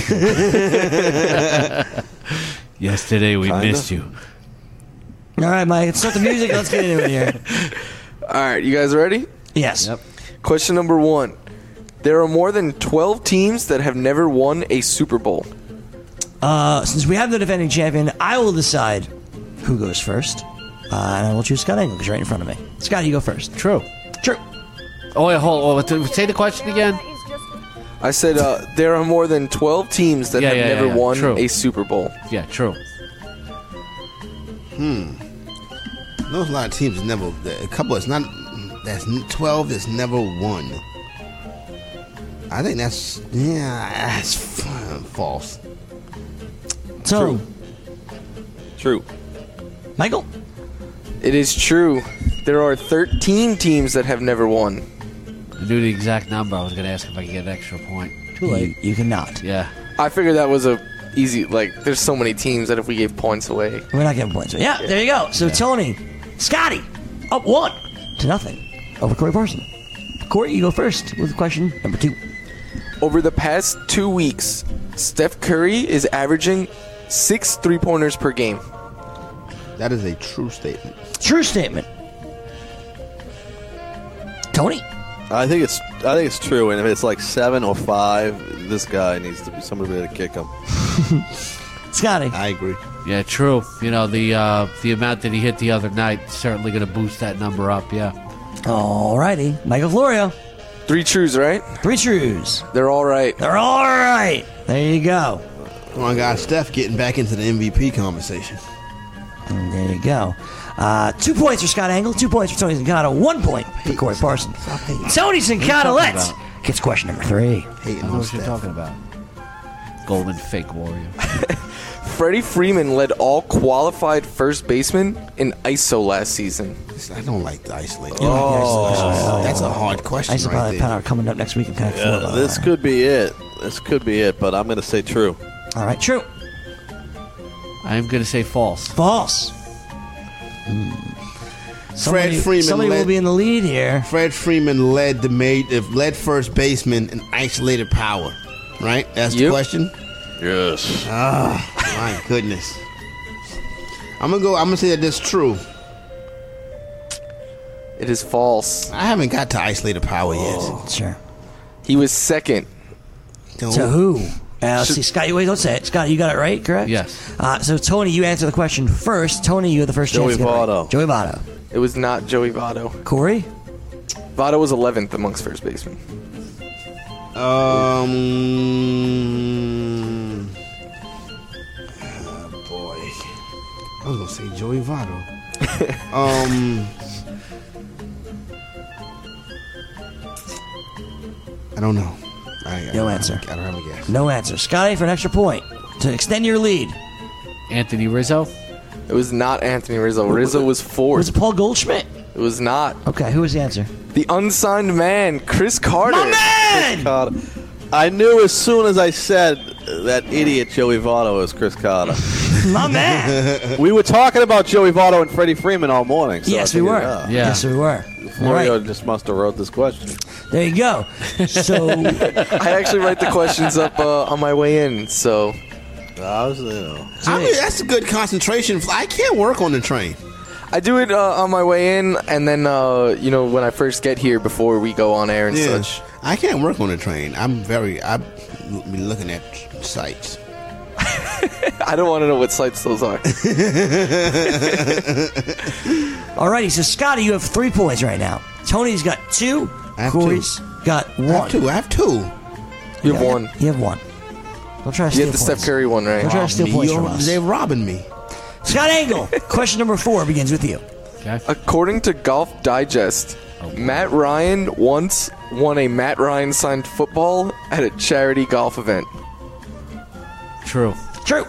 Yesterday we Kinda. missed you. All right, Mike, let's start the music. Let's get into it here. All right, you guys ready? Yes. Yep. Question number one. There are more than twelve teams that have never won a Super Bowl. Uh, since we have the defending champion, I will decide who goes first. Uh, and I will choose Scott Engel because you're right in front of me. Scott, you go first. True. True. Oh, wait, hold on. Say the question again. I said uh, there are more than twelve teams that Yeah, have yeah, never yeah, yeah. won True. a Super Bowl. Yeah, true. There's a lot of teams that never. A couple. It's not. That's twelve. That's never won. I think that's yeah. That's f- false. So, True. Michael? It is true. There are thirteen teams that have never won. I knew the exact number. I was going to ask if I could get an extra point. Too late. You, you cannot. Yeah. I figured that was a easy. Like, there's so many teams that if we gave points away, We're not getting points. Yeah, there you go. So, Tony, Scotty, up one to nothing over Corey Parson. Corey, you go first with question number two. over the past two weeks, Steph Curry is averaging six three-pointers per game. That is a true statement. True statement. Tony? I think it's I think it's true, and if it's like seven or five, this guy needs to be somebody to kick him. Scotty? I agree. Yeah, true. You know, the uh, the amount that he hit the other night certainly going to boost that number up, yeah. Alrighty. Michael Florio. Three trues, right? Three trues. They're all right. They're all right. There you go. Oh my God, Steph getting back into the M V P conversation. And there you go. Uh, two points for Scott Engel. Two points for Tony Sincato. One point for Corey Parson. Stop hating. Tony Sincato, talking let's about? get to question number three. Hating I know on what you're Steph. talking about. Golden fake warrior. Freddie Freeman led all qualified first basemen in I S O last season. I don't like the isolate. Oh. That's a hard question I suppose right right there. coming up next week. I'm kind of Yeah, full of this that. could be it. This could be it, but I'm going to say true. All right, true. I am going to say false. False. Hmm. Somebody, Freeman somebody will led- be in the lead here. Fred Freeman led the made uh, led first baseman in isolated power. Right? That's the Yep. question. Yes. Ah, my goodness. I'm gonna go. I'm gonna say that that's true. It is false. I haven't got to isolated power yet. Sure. He was second. Don't- To who? Uh, let's see, Scott, you wait, don't say it. Scott, you got it right, correct? Yes. Uh, so, Tony, you answer the question first. Tony, you have the first Joey chance to get it right. Votto. Joey Votto. It was not Joey Votto. Corey? Votto was eleventh amongst first basemen. Um, oh boy, I was gonna say Joey Votto. um, I don't know. I, No I, answer. I don't have a guess. No answer. Scotty for an extra point to extend your lead. Anthony Rizzo. It was not Anthony Rizzo. Rizzo was fourth. Was it Paul Goldschmidt? It was not. Okay, who was the answer? The unsigned man, Chris Carter. My man! Carter. I knew as soon as I said that idiot Joey Votto was Chris Carter. My man! We were talking about Joey Votto and Freddie Freeman all morning. So Yes, I we figured, were. ah, Yeah. Yes, we were. All Mario right, just must have wrote this question. there you go. So, I actually write the questions up uh, on my way in, so I was, you know. I mean, that's a good concentration. I can't work on the train. I do it uh, on my way in, and then uh, you know when I first get here before we go on air and Yeah, such. I can't work on the train. I'm very. I be looking at sites. I don't want to know what sites those are. alrighty, so Scotty, you have three points right now. Tony's got two. I have Corey's got I one. have two. I have two. You have one. You have one. Don't try to You steal have the points. Steph Curry one, right? Don't try to steal Me, points you're- from us. They're robbing me. Scott Engel, question number four begins with you. Okay. According to Golf Digest, Matt Ryan once won a Matt Ryan signed football at a charity golf event. True. True.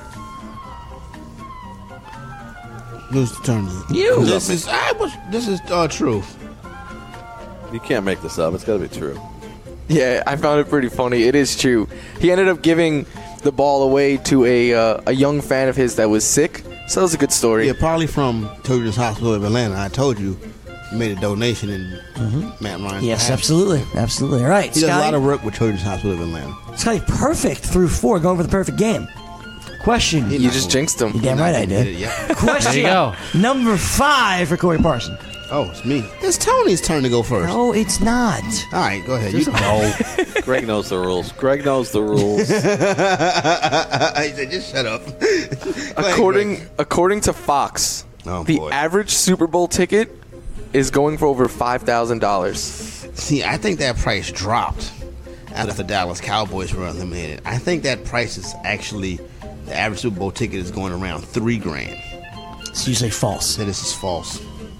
Whose turn? is it? You. This is. I was. This is uh, true. You can't make this up. It's got to be true. Yeah, I found it pretty funny. It is true. He ended up giving the ball away to a uh, a young fan of his that was sick. So that was a good story. Yeah, probably from Children's Hospital of Atlanta. I told you, he made a donation in Matt Ryan's Yes, behalf. absolutely. Absolutely. All right, He does a lot Scotty. of work with Children's Hospital of Atlanta. Scotty, perfect through four, going for the perfect game. Question. You just jinxed him. You're damn right I Did did. it, yeah. Question There you go. number five for Corey Parson. Oh, it's me. It's Tony's turn to go first. No, it's not. All right, go ahead. You go. No. Greg knows the rules. Greg knows the rules. I said, just shut up. Go ahead, According Greg. according to Fox, Oh, the boy. average Super Bowl ticket is going for over five thousand dollars. See, I think that price dropped after the Dallas Cowboys were eliminated. I think that price is actually, the average Super Bowl ticket is going around three grand. So you say false. So this is false.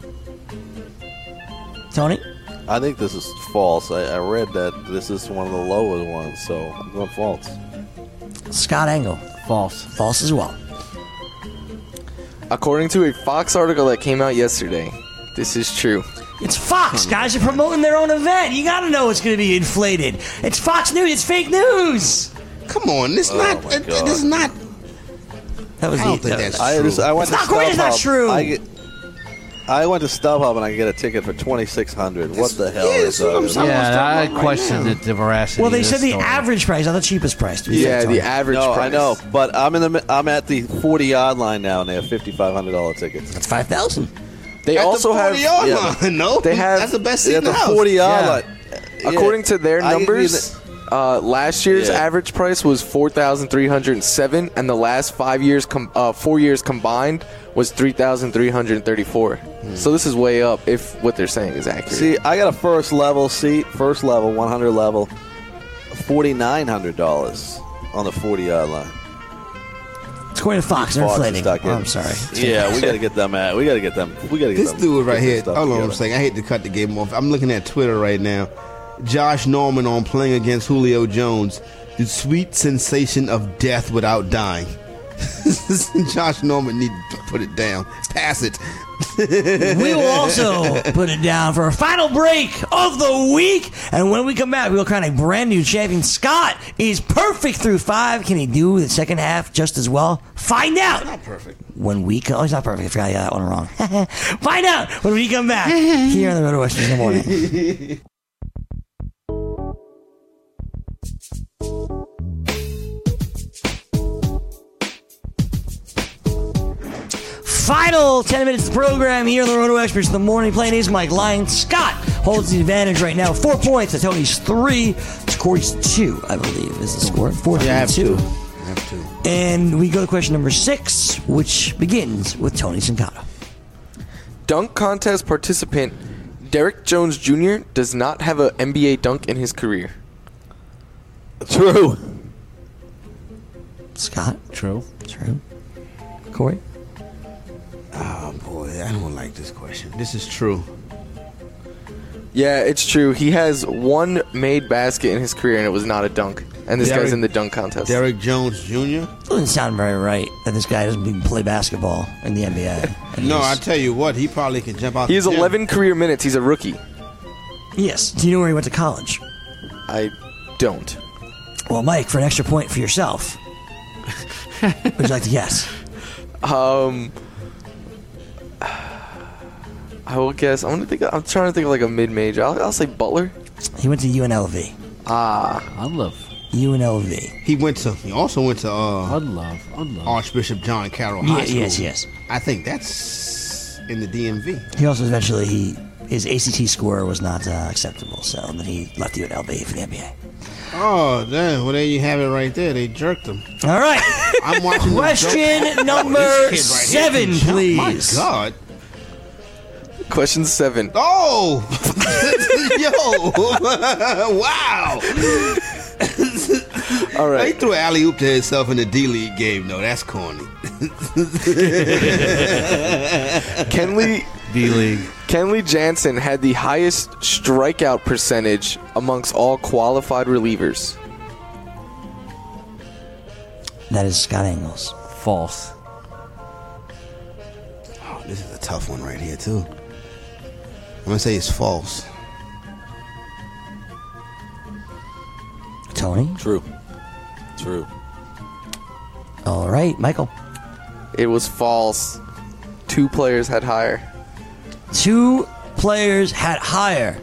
Tony? I think this is false. I, I read that this is one of the lower ones, so I'm going false. Scott Engel. False. False as well. According to a Fox article that came out yesterday, this is true. It's Fox, guys. They're promoting their own event. You got to know it's going to be inflated. It's Fox News. It's fake news. Come on, this Oh, not. my It, God. this is not. That was I don't the, think that that's was- I, just, I went It's to not Corey, it's not StubHub. true. I, get, I went to StubHub and I get a ticket for twenty-six hundred dollars. What the hell yeah, is that's what I'm that? saying. Yeah, I right question now. the, the veracity. Well, they of said this the story. average price, not the cheapest price. To be Yeah, fair, the Tony. average No, price. I know, but I'm in the mi- I'm at the forty yard line now, and they have fifty-five hundred dollar tickets. That's five thousand. They At also the have, forty-yard yeah. line. No, They have- that's the best seat At in the the house. forty yard Yeah. line. Yeah. according to their I- numbers, uh, last year's Yeah. average price was four thousand three hundred seven, and the last five years, com- uh, four years combined, was three thousand three hundred thirty-four. So this is way up if what they're saying is accurate. See, I got a first level seat, first level, one hundred level, forty-nine hundred dollars on the forty yard line. It's according to Fox. They're Fox is inflating. stuck in. Oh, I'm sorry. Yeah, we got to get them at. We got to get them. We got to get This them. dude right get this here. stuff Hold on a together. second. I hate to cut the game off. I'm looking at Twitter right now. Josh Norman on playing against Julio Jones. The sweet sensation of death without dying. Josh Norman need to put it down. Pass it. We will also put it down for a final break of the week. And when we come back, we'll crown a brand new champion. Scott is perfect through five. Can he do the second half just as well? Find out. Not perfect. When we come, oh, he's not perfect. I forgot I got that one wrong. Find out when we come back here on the Road to West in the morning. Final ten minutes of the program here on the Roto Experts in the morning. Playing is Mike Lyons. Scott holds the advantage right now. Four points to Tony's three. To Corey's two, I believe, is the score. Four, Yeah, I have three, two. two. I have two. And we go to question number six, which begins with Tony Sincata. Dunk contest participant Derek Jones Junior does not have an N B A dunk in his career. True. Scott? True. True. Corey? Oh boy, I don't like this question. This is true. Yeah, it's true. He has one made basket in his career, and it was not a dunk. And this Derek- guy's in the dunk contest. Derek Jones Junior Doesn't sound very right that this guy doesn't even play basketball in the N B A. And No, I he's- tell you what, he probably can jump out. He has the gym. eleven career minutes. He's a rookie. Yes. Do you know where he went to college? I don't. Well, Mike, for an extra point for yourself, would you like to guess? Um, I will guess. I'm gonna think. I'm trying to think of like a mid-major. I'll, I'll say Butler. He went to U N L V. Ah, Unlove. U N L V. He went to. He also went to uh, Unlove. Unlove. Archbishop John Carroll Yeah, High School. yes, yes. I think that's in the D M V. He also eventually he his A C T score was not uh, acceptable, so then he left U N L V for the N B A. Oh, damn. Well, there you have it right there. They jerked him. All right. I'm watching the Question dope- number This kid right here seven, can jump. please. My God. question seven. Oh! Yo! Wow! All He right. threw an alley oop to himself in the D League game, though. That's corny. Kenley D-League. Kenley Jansen had the highest strikeout percentage amongst all qualified relievers. That is Scott Engels. False. Oh, this is a tough one right here, too. I'm going to say it's false. Tony. True. True. All right, Michael. It was false. Two players had higher. Two players had higher.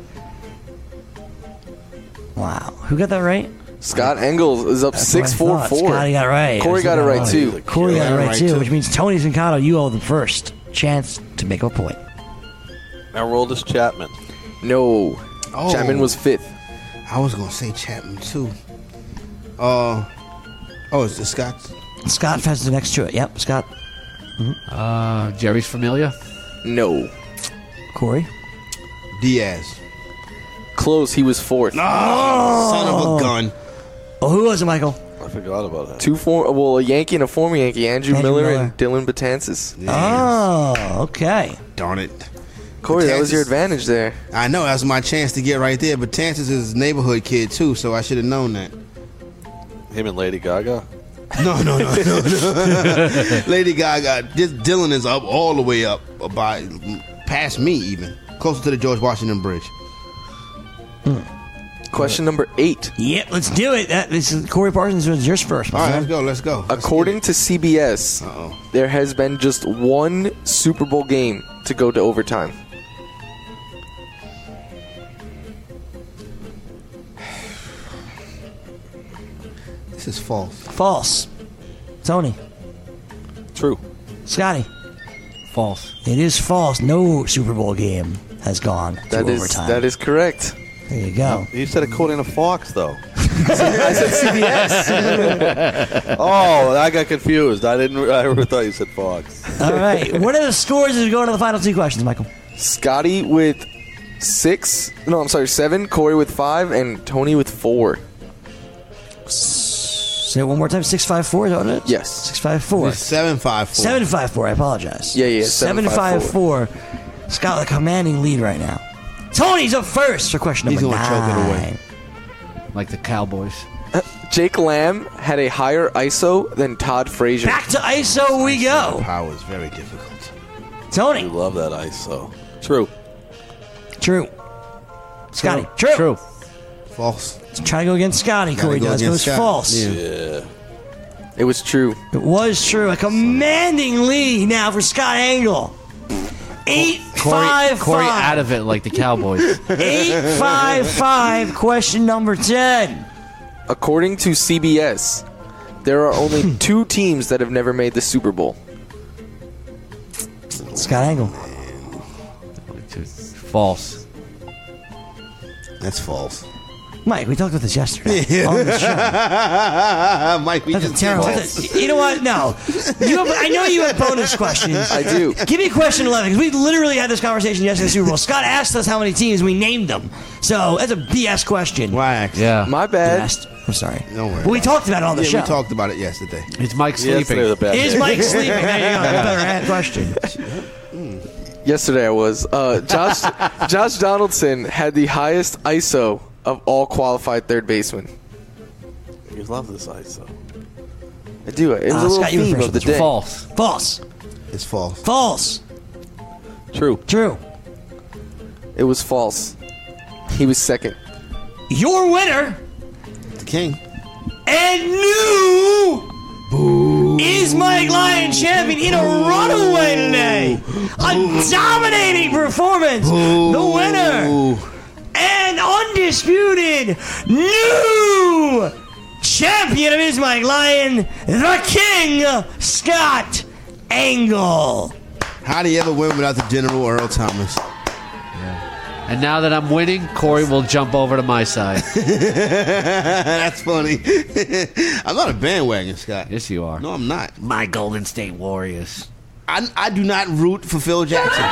Wow. Who got that right? Scott Engels is up That's six what I four thought. four. Scotty got it right. Corey got it right too. Corey got it right, right, too, too. which means Tony Sincato, you owe the first chance to make a point. Aroldis Chapman. No. Oh. Chapman was fifth. I was going to say Chapman, too. Uh, oh, is it Scott? Scott has the next to it. Yep, Scott. Uh, Jerry's Familia. No. Corey. Diaz. Close. He was fourth. Oh, son of a gun. Oh, who was it, Michael? I forgot about that. Two form. Well, a Yankee and a former Yankee. Andrew, Andrew Miller, Miller. and Dylan Betances. Oh, okay. Darn it. Corey, that was your Betances- advantage there. I know, that was my chance to get right there, but Tansis is a neighborhood kid, too, so I should have known that. Him and Lady Gaga. No, no, no, no, no. Lady Gaga, this Dylan is up all the way up, by past me even, closer to the George Washington Bridge. Question number eight. Yep, let's do it. That, this is Corey Parsons was yours first. my All right, friend. let's go, let's go. Let's According get to C B S, Uh-oh. there has been just one Super Bowl game to go to overtime. it. This is false. False. Tony. True. Scotty. False. It is false. No Super Bowl game has gone to That is overtime. that is correct. There you go. You said according to Fox, though. I said C B S. Oh, I got confused. I didn't. I thought you said Fox. All right. What are the scores as we go into the final two questions, Michael? Scotty with six. No, I'm sorry, seven. Corey with five, and Tony with four. Say it one more time. Six five four. Is that what it is? Yes. Six five four. It's seven five four. Seven five four. I apologize. Yeah, yeah, Seven seven, five five, four. Scott with a commanding lead right now. Tony's up first for question He's number gonna choke it away. nine. Like the Cowboys. Jake Lamb had a higher I S O than Todd Frazier. Back to I S O we go. Power is very difficult. I Tony. love that I S O. True. True. Scotty. True. True. False. Let's try to go against Scotty. Gotta Corey go does. It was against Scott. false. Yeah. Yeah. It was true. It was true. A commanding lead now for Scott Angle. Eight Corey, five Corey five. out of it like the Cowboys. Eight five five. Question number ten. According to C B S, there are only two teams that have never made the Super Bowl. Scott Angle. False. That's false. Mike, we talked about this yesterday on the show. Mike, we That's a just terrible. false. that's a- you know what? No. You have, I know you have bonus questions. I do. Give me question eleven, because we literally had this conversation yesterday at the Super Bowl. Scott asked us how many teams, we named them. So that's a B S question. Whack. Yeah. My bad. Asked. I'm sorry. Don't worry But we about talked about it on the Yeah, show. we talked about it yesterday. It's Mike Yesterday sleeping. was a bad Is day. Mike sleeping? There you go. You better ask question. Yesterday I was. Uh, Josh Josh Donaldson had the highest I S O of all qualified third basemen. You love this ice, though. I do. It was Uh, a little Scott, you were theme first of the with this day. False. False. It's false. False. True. True. It was false. He was second. Your winner The king. and new is Mike Lyon champion in a runaway today. A dominating performance. The winner and undisputed new champion of Is Mike Lyon, the King, Scott Angle. How do you ever win without the General Earl Thomas? And now that I'm winning, Corey will jump over to my side. That's funny. I'm not a bandwagon, Scott. Yes, you are. No, I'm not. My Golden State Warriors. I, I do not root for Phil Jackson.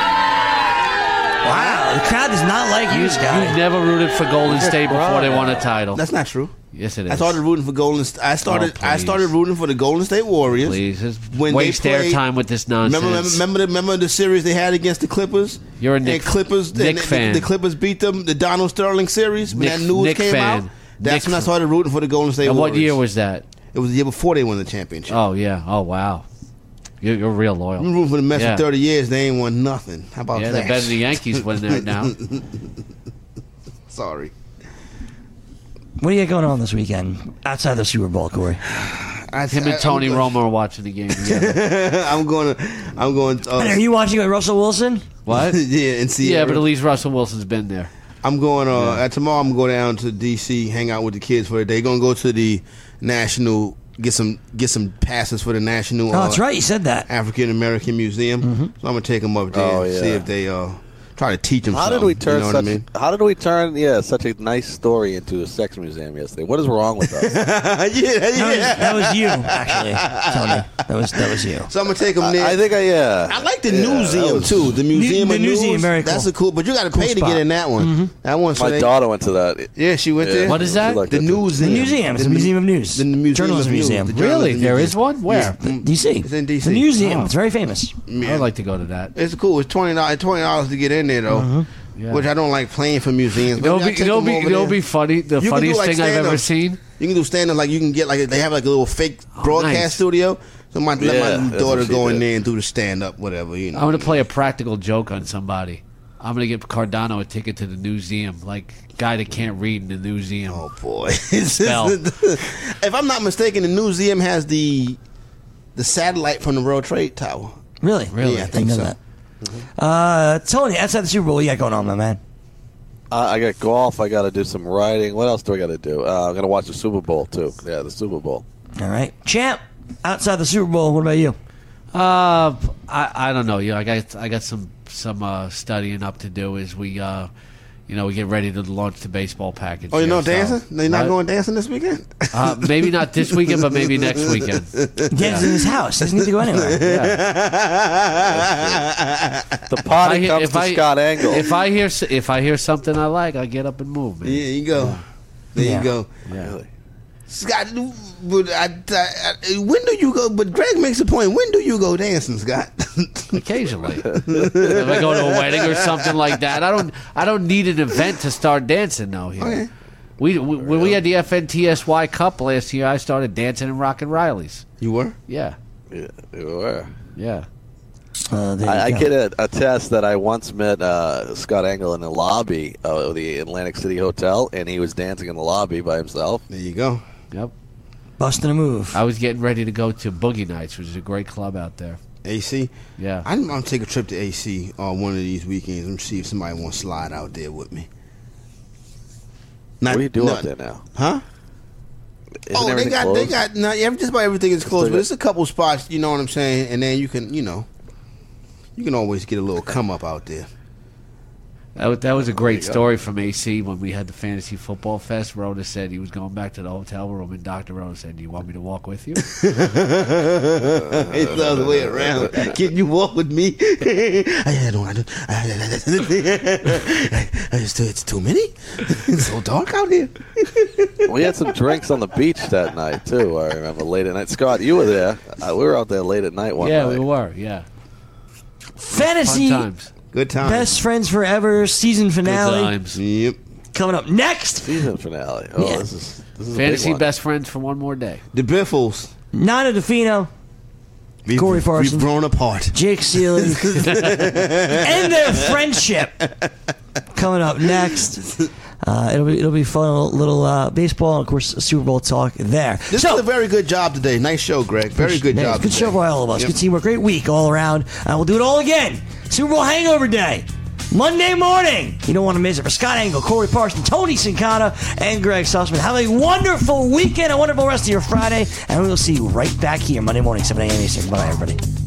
Wow, the crowd does not like you, You Scott. never rooted for Golden State before they won a title. That's not true. Yes, it is. I started rooting for Golden. St- I started. Oh, I please. started rooting for the Golden State Warriors. Please, just When they waste their played- time with this nonsense. Remember, remember, remember, the, remember the series they had against the Clippers? You're a Knick- and Clippers. Knick and the, fan. The, Clippers beat them. The Donald Sterling series when Knick- that news Knick came fan. out. That's Knick when I fan. started rooting for the Golden State And Warriors. what year was that? It was the year before they won the championship. Oh, yeah. Oh, wow. You're, you're real I've been loyal. rooting for the Mets Yeah. for thirty years. They ain't won nothing. How about Yeah, that? they're better than the Yankees when they're now. Sorry. What do you got going on this weekend outside the Super Bowl, Corey? I, Him I- and Tony I'm, Romo are watching the game together. I'm going to. I'm going. Uh, And are you watching with Russell Wilson? What? yeah, in Sierra. Yeah, but at least Russell Wilson's been there. I'm going. Uh, uh, tomorrow, I'm going down to D C, hang out with the kids for a day. Going to go to the national, get some get some passes for the national. Oh, that's uh, right. You said that. African American Museum. So I'm gonna take them up there Oh, and yeah. see if they uh, try to teach them. How something, did we turn You know what such? I mean? How did we turn? Yeah, such a nice story into a sex museum yesterday. What is wrong with us? yeah, That was, yeah. that was you, actually, Tony. That was that was you. So I'm gonna take them there. I think I yeah. I like the Yeah, that museum was- too. The museum, the of museum, news, very cool. That's a cool, but you got to Cool pay to spot. get in that one. That one. So My they- daughter went to that. Yeah, she went Yeah. there. What is that? She liked The it, too. museum. The museum. It's The a museum of mu- news. The museum Journalism of news. museum. The Really? journalism There museum. is one? Where? D C. It's in D C. The museum. Oh. It's very famous. Yeah. I'd like to go to that. It's cool. It's twenty dollars. Twenty dollars to get in there though, Yeah. which I don't like playing for museums. but It'll I be, take it'll them be, over it'll there. be funny. The You can do, funniest like, thing I've ever stand-ups. seen. You can do stand up like you can get like they have like a little fake broadcast nice. studio. So my, Yeah, let my that's daughter what she go in did. there and do the stand up, whatever you know. I'm going to play a practical joke on somebody. I'm going to give Cardano a ticket to the museum, like guy that can't read in the museum. Oh boy! Spell. If I'm not mistaken, the museum has the the satellite from the World Trade Tower. Really? Really? Yeah, I I think know so. that. Uh, Tony, outside the Super Bowl, what you got going on, my man? Uh, I got golf. I got to do some writing. What else do I got to do? Uh, I'm going to watch the Super Bowl too. Yeah, the Super Bowl. All right, champ. Outside the Super Bowl, what about you? Uh, I I don't know. Yeah, I got I got some some uh, studying up to do as we uh, you know, we get ready to launch the baseball package. Oh, you're here, not so- dancing? You're not What? going dancing this weekend? Uh, maybe not this weekend, but maybe next weekend. Dan's in his house. Doesn't need to go anywhere. Yeah. The If I party hear- comes if to I- Scott Angle. If I hear s- if I hear something I like, I get up and move, man. There you go. There Yeah. you go. Yeah. Really? Scott, but I, I, I, when do you go? But Greg makes a point. When do you go dancing, Scott? Occasionally, if I go to a wedding or something like that, I don't. I don't need an event to start dancing though. Here, Okay. we, we when we had the F N T S Y Cup last year, I started dancing and rocking Riley's. You were? Yeah, Yeah, you were. yeah. Uh, there you I, I go. can uh, attest that I once met uh, Scott Angle in the lobby of the Atlantic City Hotel, and he was dancing in the lobby by himself. There you go. Yep. Busting a move. I was getting ready to go to Boogie Nights, which is a great club out there. A C. Yeah. I'm, I'm gonna take a trip to A C on one of these weekends and see if somebody wants to slide out there with me. Not, What do you do not- up there now? Huh? Isn't oh, they everything got closed? they got no, yeah, just about everything is closed, Still but got- it's a couple spots. You know what I'm saying? And then you can, you know, you can always get a little come up out there. That was, that was a great story from A C when we had the Fantasy Football Fest. Rhoda said he was going back to the hotel room, and Doctor Rhoda said, "Do you want me to walk with you?" It's the other way around. Can you walk with me? I don't. I don't. I, I just, it's too many. It's so dark out here. We had some drinks on the beach that night too. I remember late at night. Scott, you were there. Uh, we were out there late at night one yeah, night. we were. Yeah, Fantasy fun times. Good time. Best Friends Forever season Good finale times. Yep. coming up next. Season finale. Oh, Yeah. this is this is a Fantasy big one. best friends for one more day. The Biffles. Nana DeFino, We've, Corey Parsons. We've grown apart. Jake Seeley, and their friendship coming up next. Uh, it'll be it'll be fun. A little uh, baseball and of course Super Bowl talk there. This so, is a very good job today. Nice show, Greg. Very good Yeah, job. Good today. show by all of us. Yep. Good teamwork. Great week all around. Uh, we'll do it all again. Super Bowl hangover day. Monday morning. You don't want to miss it. For Scott Engel, Corey Parsons, Tony Sincata, and Greg Sussman. Have a wonderful weekend, a wonderful rest of your Friday, and we will see you right back here Monday morning, seven a.m. Eastern. Bye, everybody.